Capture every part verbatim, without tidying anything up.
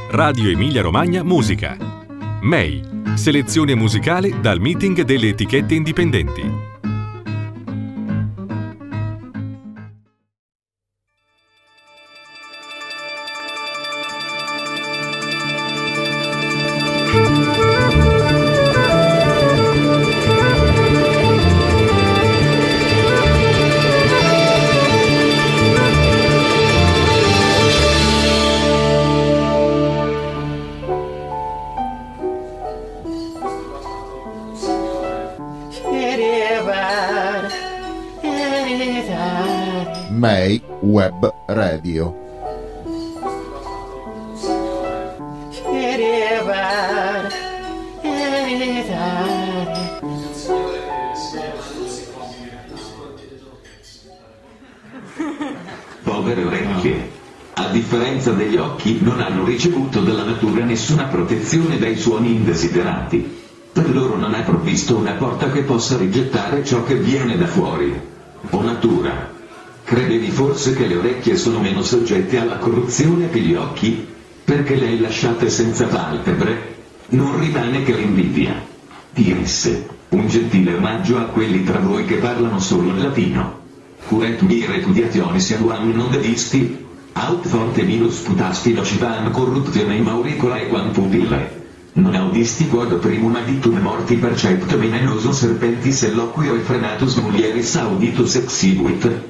Radio Emilia Romagna Musica. M E I, selezione musicale dal meeting delle etichette indipendenti. M E I Web Radio. Povere orecchie. A differenza degli occhi, non hanno ricevuto dalla natura nessuna protezione dai suoni indesiderati. Per loro non è provvisto una porta che possa rigettare ciò che viene da fuori. O natura. Credevi forse che le orecchie sono meno soggette alla corruzione che gli occhi? Perché le hai lasciate senza palpebre? Non rimane che l'invidia. Di esse, un gentile omaggio a quelli tra voi che parlano solo il latino. Curet mi repudiationis eguam non dedisti, aut forte minus putasti nocivam corruptione mauricola equam pupille. Non audisti quod primum aditum morti percepto venenoso serpentis eloquio e frenatus mulieris auditus exiguit.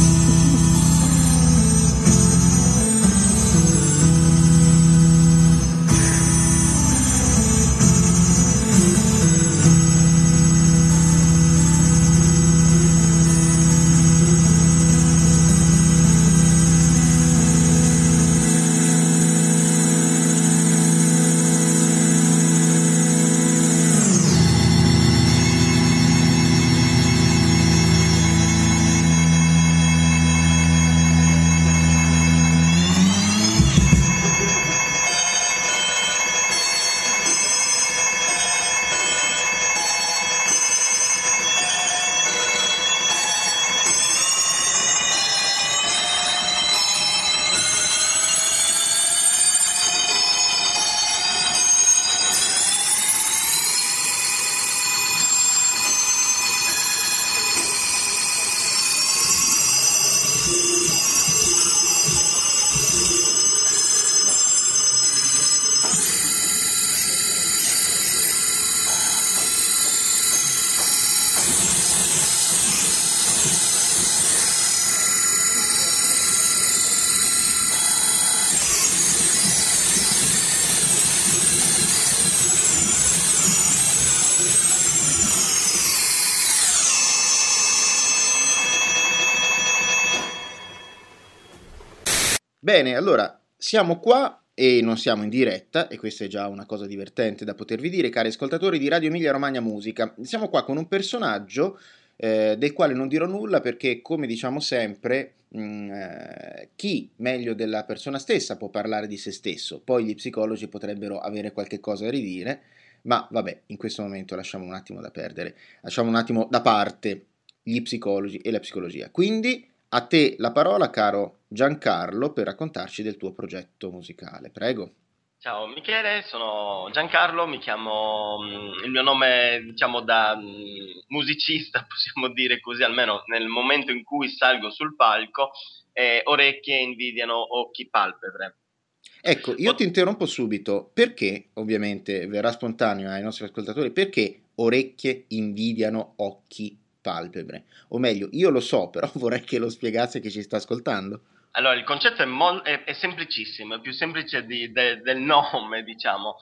Bene, allora siamo qua e non siamo in diretta, e questa è già una cosa divertente da potervi dire, cari ascoltatori di Radio Emilia Romagna Musica. Siamo qua con un personaggio eh, del quale non dirò nulla perché, come diciamo sempre, mh, eh, chi meglio della persona stessa può parlare di se stesso? Poi gli psicologi potrebbero avere qualche cosa da ridire, ma vabbè, in questo momento lasciamo un attimo da perdere, lasciamo un attimo da parte gli psicologi e la psicologia. Quindi a te la parola, caro Giancarlo, per raccontarci del tuo progetto musicale. Prego. Ciao Michele, sono Giancarlo, mi chiamo, il mio nome diciamo da musicista, possiamo dire così, almeno nel momento in cui salgo sul palco, eh, orecchie invidiano occhi palpebre. Ecco, io ti interrompo subito, perché, ovviamente verrà spontaneo ai nostri ascoltatori, perché orecchie invidiano occhi palpebre? O meglio, io lo so, però vorrei che lo spiegasse chi ci sta ascoltando. Allora, il concetto è, mon- è, è semplicissimo, è più semplice di, de- del nome, diciamo.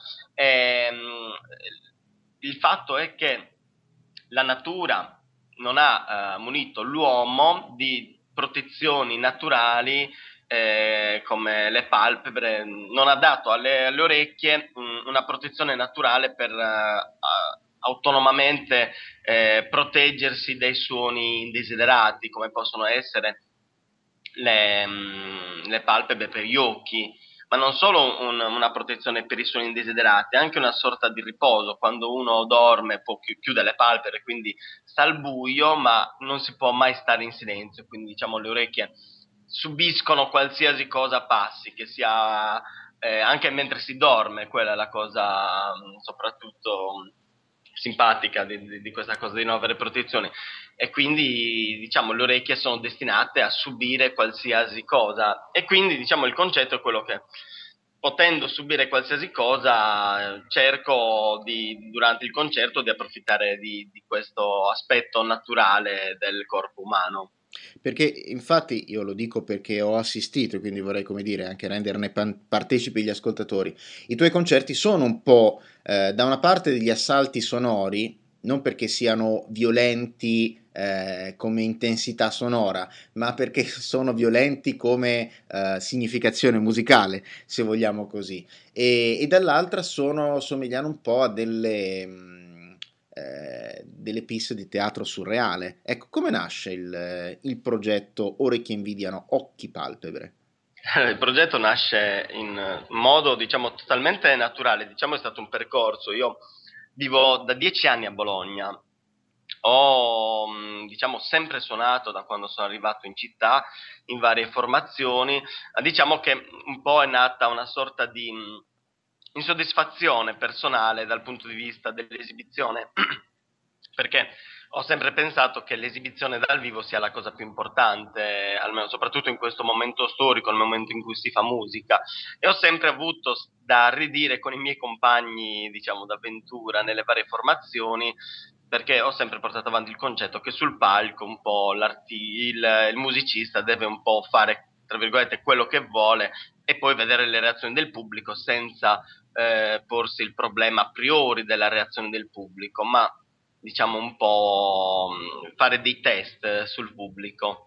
Ehm, il fatto è che la natura non ha uh, munito l'uomo di protezioni naturali eh, come le palpebre, non ha dato alle, alle orecchie mh, una protezione naturale per uh, uh, autonomamente eh, proteggersi dai suoni indesiderati, come possono essere le, mh, le palpebre per gli occhi, ma non solo un, una protezione per i suoni indesiderati, anche una sorta di riposo. Quando uno dorme può chi- chiudere le palpebre, quindi sta al buio, ma non si può mai stare in silenzio, quindi diciamo le orecchie subiscono qualsiasi cosa passi, che sia eh, anche mentre si dorme, quella è la cosa mh, soprattutto simpatica di, di, di questa cosa di non avere protezione, e quindi diciamo le orecchie sono destinate a subire qualsiasi cosa, e quindi diciamo il concetto è quello che, potendo subire qualsiasi cosa, cerco di, durante il concerto, di approfittare di, di questo aspetto naturale del corpo umano. Perché infatti io lo dico perché ho assistito, quindi vorrei, come dire, anche renderne pan- partecipi gli ascoltatori. I tuoi concerti sono un po' eh, da una parte degli assalti sonori, non perché siano violenti eh, come intensità sonora, ma perché sono violenti come eh, significazione musicale, se vogliamo così. E, e dall'altra sono, somigliano un po' a delle, mh, eh, delle piste di teatro surreale. Ecco, come nasce il, il progetto Ore che invidiano occhi palpebre? Il progetto nasce in modo, diciamo, totalmente naturale, diciamo è stato un percorso. Io vivo da dieci anni a Bologna, ho mh, diciamo sempre suonato da quando sono arrivato in città in varie formazioni. Diciamo che un po' è nata una sorta di mh, insoddisfazione personale dal punto di vista dell'esibizione, perché ho sempre pensato che l'esibizione dal vivo sia la cosa più importante, almeno soprattutto in questo momento storico, nel momento in cui si fa musica, e ho sempre avuto da ridire con i miei compagni, diciamo, d'avventura nelle varie formazioni, perché ho sempre portato avanti il concetto che sul palco un po' l'arti- il, il musicista deve un po' fare, tra virgolette, quello che vuole, e poi vedere le reazioni del pubblico senza eh, porsi il problema a priori della reazione del pubblico, ma diciamo un po' mh, fare dei test sul pubblico.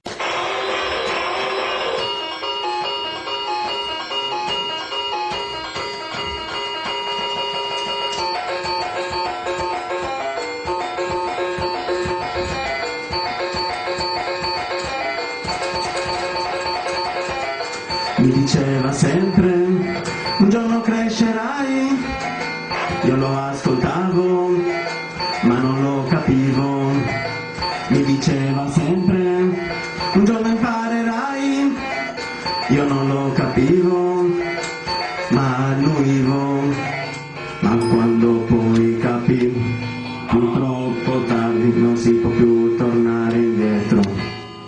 Mi diceva sempre, un giorno crescerai, io lo ascoltavo, ma non lo capivo. Mi diceva sempre, un giorno imparerai, io non lo capivo, ma annuivo. Ma quando poi capì, purtroppo tardi, non si può più tornare indietro.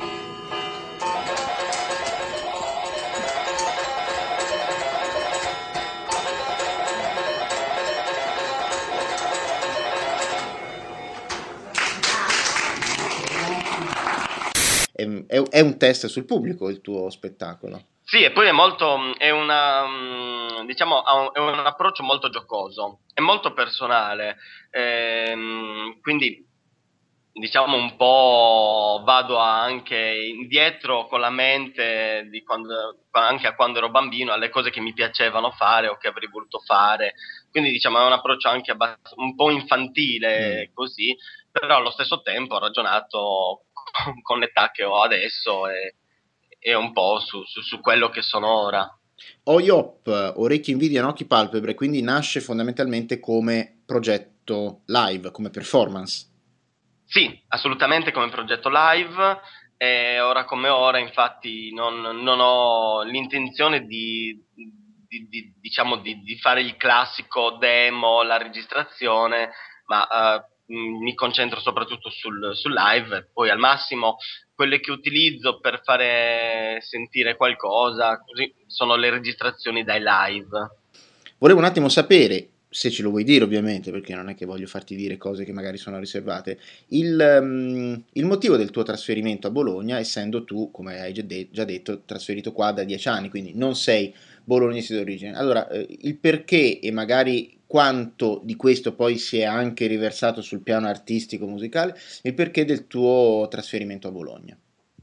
È, è- è un test sul pubblico il tuo spettacolo. Sì, e poi è molto, è una, mh, diciamo, ha un, è un approccio molto giocoso, è molto personale, ehm, quindi diciamo un po' vado a- anche indietro con la mente di quando, anche a quando ero bambino, alle cose che mi piacevano fare o che avrei voluto fare, quindi diciamo è un approccio anche abbast- un po' infantile Mm. così, però allo stesso tempo ho ragionato con, con l'età che ho adesso e, e un po' su, su, su quello che sono ora. Oyop, Orecchie invidiano occhi palpebre, quindi nasce fondamentalmente come progetto live, come performance. Sì, assolutamente come progetto live, e ora come ora infatti non, non ho l'intenzione di, di- di- diciamo di, di fare il classico demo, la registrazione, ma eh, mh, mi concentro soprattutto sul, sul live, poi al massimo quelle che utilizzo per fare sentire qualcosa, così sono le registrazioni dai live. Volevo un attimo sapere, se ce lo vuoi dire ovviamente, perché non è che voglio farti dire cose che magari sono riservate, il, ehm, il motivo del tuo trasferimento a Bologna, essendo tu, come hai già, de- già detto, trasferito qua da dieci anni, quindi non sei bolognese d'origine. Allora, eh, il perché e magari quanto di questo poi si è anche riversato sul piano artistico musicale, il perché del tuo trasferimento a Bologna.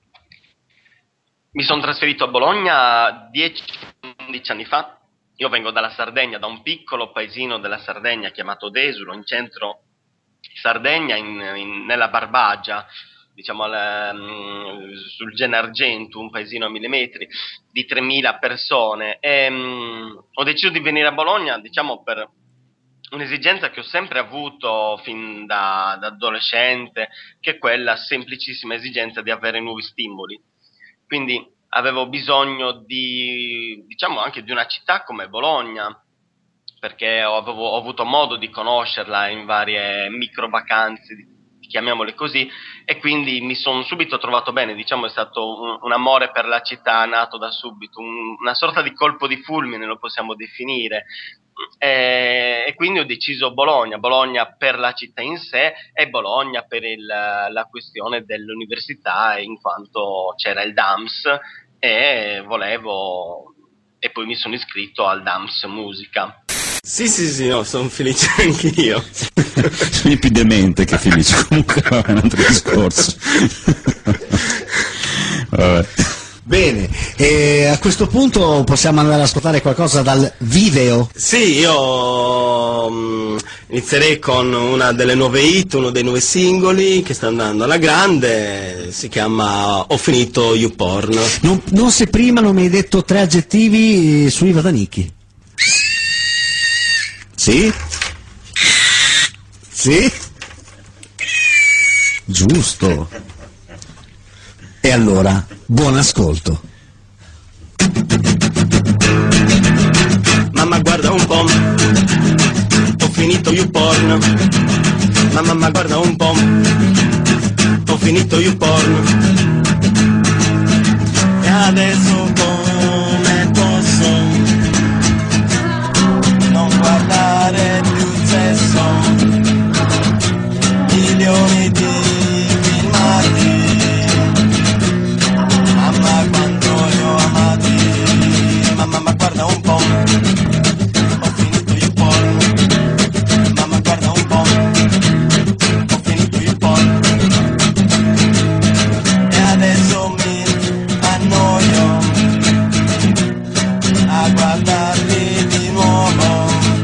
Mi sono trasferito a Bologna dieci undici anni fa. Io vengo dalla Sardegna, da un piccolo paesino della Sardegna chiamato Desulo, in centro Sardegna, in- in- nella Barbagia, diciamo al- mm, sul Gennargentu, un paesino a mille metri, di tremila persone. E, mm, ho deciso di venire a Bologna, diciamo, per un'esigenza che ho sempre avuto fin da, da adolescente, che è quella semplicissima esigenza di avere nuovi stimoli. Quindi avevo bisogno di, diciamo, anche di una città come Bologna, perché ho, avevo, ho avuto modo di conoscerla in varie micro vacanze, chiamiamole così, e quindi mi sono subito trovato bene. Diciamo è stato un, un amore per la città nato da subito, un, una sorta di colpo di fulmine lo possiamo definire, e, e quindi ho deciso Bologna, Bologna per la città in sé e Bologna per il, la questione dell'università, in quanto c'era il D A M S e volevo, e poi mi sono iscritto al D A M S Musica. Sì, sì, sì, no, sono felice anch'io. Sono più demente che felice, comunque è un altro discorso. Vabbè. Bene, e a questo punto possiamo andare ad ascoltare qualcosa dal Viveo? Sì, io um, inizierei con una delle nuove hit, uno dei nuovi singoli che sta andando alla grande, si chiama Ho finito YouPorn. Non, non se prima non mi hai detto tre aggettivi sui Vatanicchi. Sì? Sì? Giusto. E allora, buon ascolto. Mamma guarda un po', ho finito YouPorn. Mamma, mamma guarda un po', ho finito YouPorn. E adesso come posso non guardare più il sesso? Milioni di filmati, mamma quanto li ho amati. Mamma ma guarda un po', ho finito YouPorn. Mamma guarda un po', ho finito YouPorn. E adesso mi annoio a guardarli di nuovo.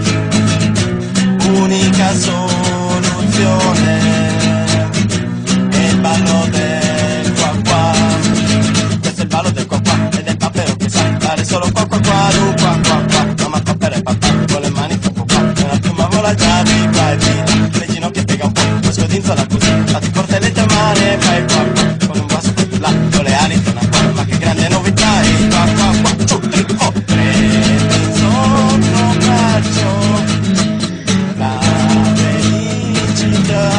Unica soluzione è il ballo del qua qua. Questo è il ballo del qua qua ed è il papero che sa fare solo qua qua qua, du qua qua qua. Mamma papera e papà con le mani fa qua qua. Una piuma vola già di qua e via, le ginocchia piega un po', lo scodinzola così, fatti corte le tue mani e fai qua qua. Con un vaso là, con le ali torna qua, ma che grande novità è qua qua qua. Ciu, tri, oh, prendi sotto braccio la felicità,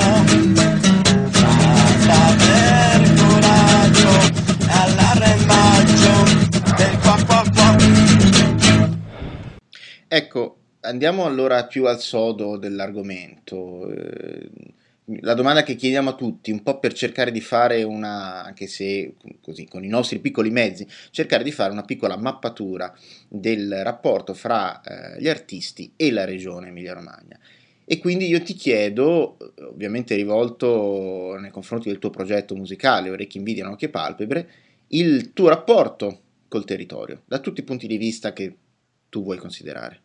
basta aver coraggio all'arrembaggio del qua qua qua. Ecco, andiamo allora più al sodo dell'argomento. Eh, La domanda che chiediamo a tutti, un po' per cercare di fare una, anche se così con i nostri piccoli mezzi, cercare di fare una piccola mappatura del rapporto fra eh, gli artisti e la regione Emilia-Romagna. E quindi io ti chiedo, ovviamente rivolto nei confronti del tuo progetto musicale Orecchie invidiano occhi e palpebre, il tuo rapporto col territorio, da tutti i punti di vista che tu vuoi considerare.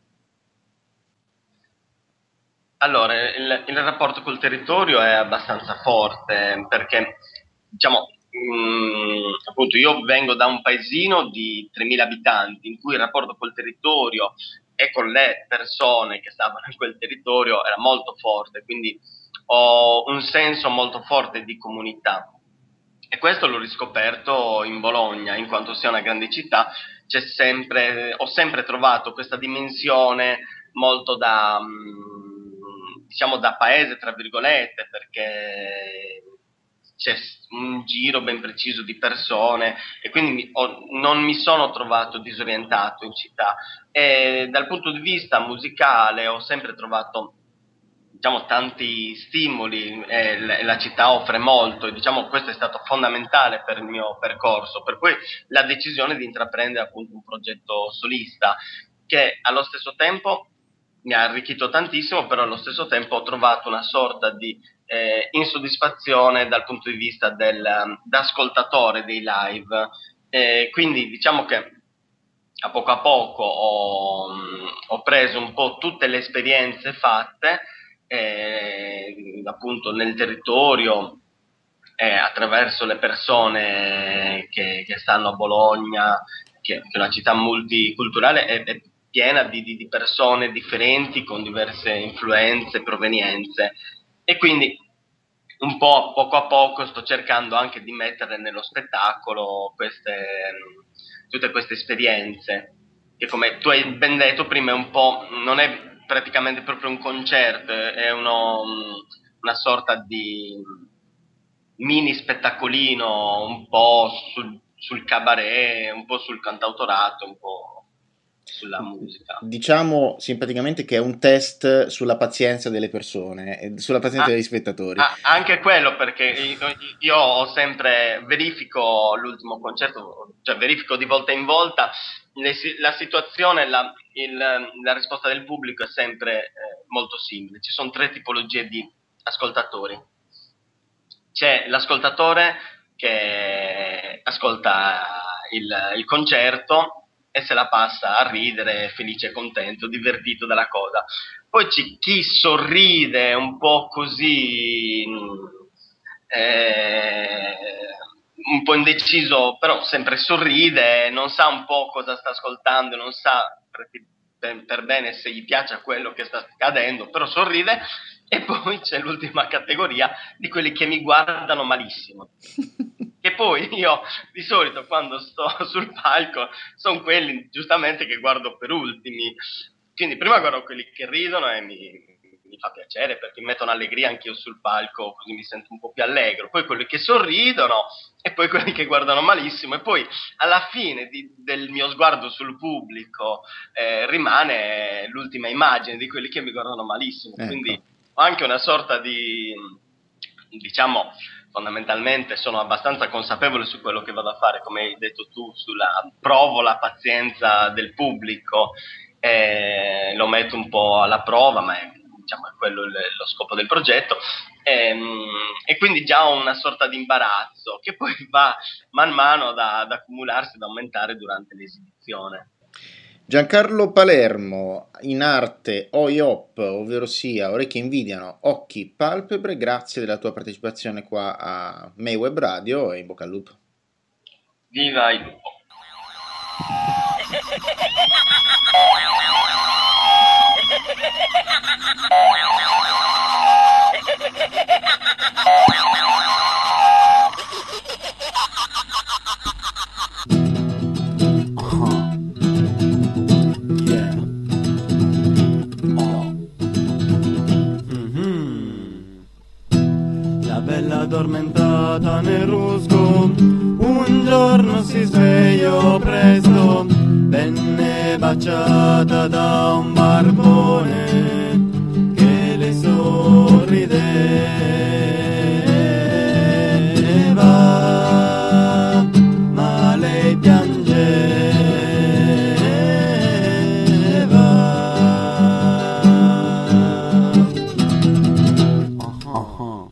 Allora, il, il rapporto col territorio è abbastanza forte perché, diciamo, mh, appunto io vengo da un paesino di tremila abitanti in cui il rapporto col territorio e con le persone che stavano in quel territorio era molto forte, quindi ho un senso molto forte di comunità. E questo l'ho riscoperto in Bologna, in quanto sia una grande città, c'è sempre, ho sempre trovato questa dimensione molto da, diciamo, da paese, tra virgolette, perché c'è un giro ben preciso di persone e quindi mi, ho, non mi sono trovato disorientato in città. E dal punto di vista musicale ho sempre trovato, diciamo, tanti stimoli, eh, la, la città offre molto e diciamo questo è stato fondamentale per il mio percorso, per cui la decisione di intraprendere appunto un progetto solista che allo stesso tempo mi ha arricchito tantissimo, però allo stesso tempo ho trovato una sorta di eh, insoddisfazione dal punto di vista del da ascoltatore dei live, eh, quindi diciamo che a poco a poco ho, ho preso un po' tutte le esperienze fatte Eh, appunto nel territorio, eh, attraverso le persone che, che stanno a Bologna, che, che è una città multiculturale, è, è piena di, di, di persone differenti con diverse influenze, provenienze, e quindi un po' poco a poco sto cercando anche di mettere nello spettacolo queste, tutte queste esperienze, che come tu hai ben detto prima è un po', non è praticamente proprio un concerto, è uno, una sorta di mini spettacolino, un po' sul, sul cabaret, un po' sul cantautorato, un po' sulla musica. Diciamo simpaticamente che è un test sulla pazienza delle persone, sulla pazienza ah, degli spettatori. Ah, anche quello, perché io, io ho sempre verifico l'ultimo concerto, cioè verifico di volta in volta le, la situazione, la, il, la risposta del pubblico è sempre eh, molto simile. Ci sono tre tipologie di ascoltatori. C'è l'ascoltatore che ascolta il, il concerto e se la passa a ridere, felice, contento, divertito dalla cosa. Poi c'è chi sorride un po' così, eh, un po' indeciso, però sempre sorride, non sa un po' cosa sta ascoltando, non sa per, per bene se gli piace quello che sta accadendo, però sorride. E poi c'è l'ultima categoria di quelli che mi guardano malissimo. Che poi io di solito quando sto sul palco sono quelli giustamente che guardo per ultimi. Quindi prima guardo quelli che ridono e mi, mi fa piacere perché mi mettono allegria anch'io sul palco, così mi sento un po' più allegro. Poi quelli che sorridono e poi quelli che guardano malissimo. E poi alla fine di, del mio sguardo sul pubblico eh, rimane l'ultima immagine di quelli che mi guardano malissimo. Ecco. Quindi ho anche una sorta di, diciamo, fondamentalmente sono abbastanza consapevole su quello che vado a fare, come hai detto tu, sulla provo la pazienza del pubblico, eh, lo metto un po' alla prova, ma è, diciamo, è quello il, lo scopo del progetto, e, e quindi già ho una sorta di imbarazzo che poi va man mano ad, ad accumularsi, ad aumentare durante l'esibizione. Giancarlo Palermo, in arte O I O P, ovvero sia Orecchie Invidiano, Occhi Palpebre, grazie della tua partecipazione qua a May Web Radio e in bocca al lupo. Viva il lupo! Addormentata nel rusco, un giorno si svegliò presto, venne baciata da un barbone che le sorrideva, ma lei piangeva. Uh-huh.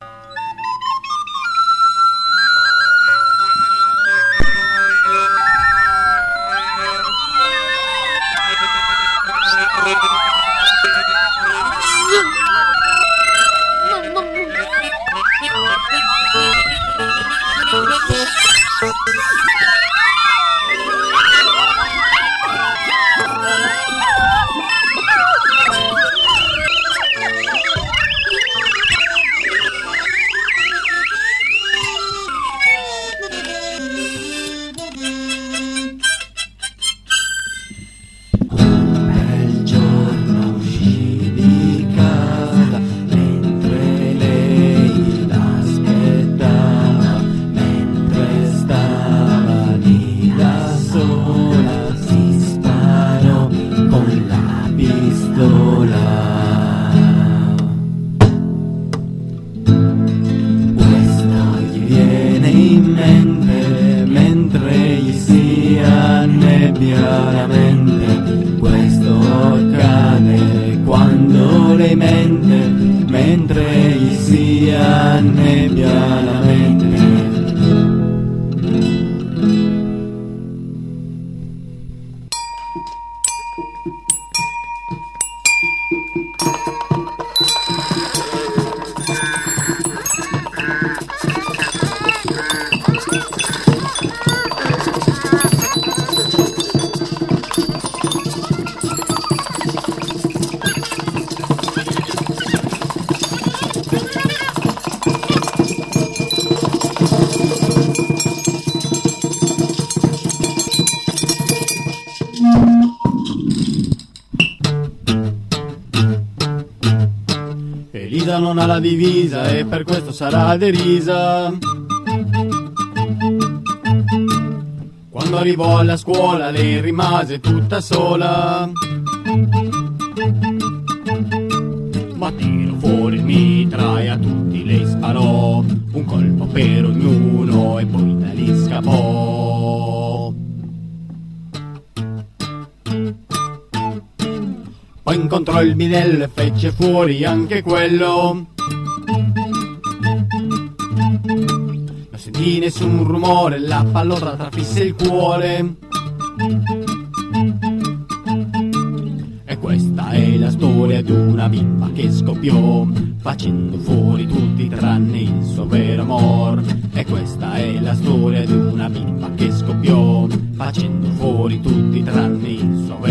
Elisa non ha la divisa e per questo sarà derisa. Quando arrivò alla scuola lei rimase tutta sola. Ma tirò fuori il mitra e a tutti lei sparò, un colpo per ognuno e poi da lì scappò. Poi incontrò il bidello e fece fuori anche quello. Non sentì nessun rumore, la pallota trafisse il cuore. E questa è la storia di una bimba che scoppiò, facendo fuori tutti tranne il suo vero amor. E questa è la storia di una bimba che scoppiò, facendo fuori tutti tranne il suo vero amor.